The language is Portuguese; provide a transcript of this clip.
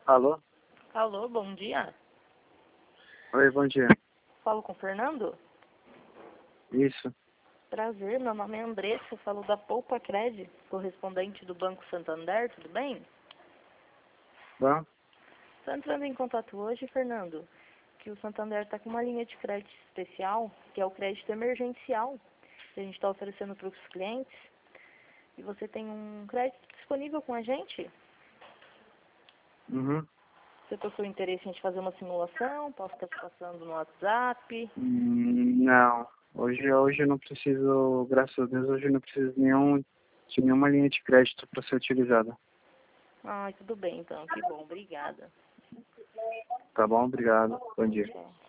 Alô? Alô, bom dia. Oi, bom dia. Falo com o Fernando? Isso. Prazer, meu nome é Andressa, eu falo da Poupa Cred, correspondente do Banco Santander, tudo bem? Bom? Estou entrando em contato hoje, Fernando, que o Santander está com uma linha de crédito especial, que é o crédito emergencial, que a gente está oferecendo para os clientes. E você tem um crédito disponível com a gente? Uhum. Você possui interesse em a gente fazer uma simulação? Posso estar te passando no WhatsApp? Não. Hoje eu não preciso, graças a Deus, hoje eu não preciso de nenhuma linha de crédito para ser utilizada. Ah, tudo bem então, que bom, obrigada. Tá bom? Obrigado. Bom dia. Tchau.